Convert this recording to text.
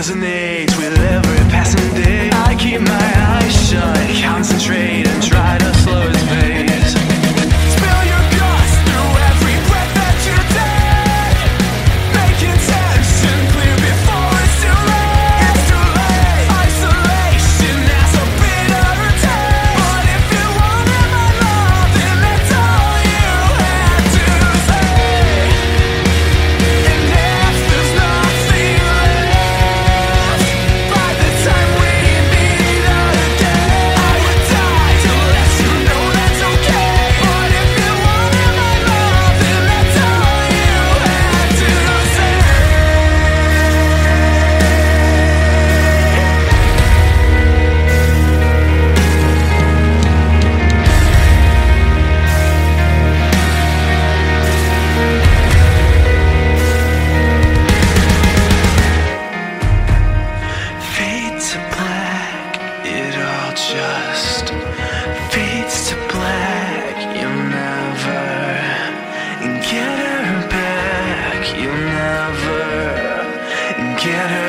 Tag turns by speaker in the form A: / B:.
A: resonates with every passing day. I keep my eyes shut, concentrate and try to slow its pace. Spill your guts through every breath that you take. Make intention clear before it's too late. It's too late. Isolation has a bitter taste. But if you wanted my love, then that's all you had to say. And if there's nothing left, by the time we meet again, I would die to let you know that's okay. But if you wanted my love, then that's all you had to say. Fade to black, it all just fades to black. You'll never get her back. You'll never get her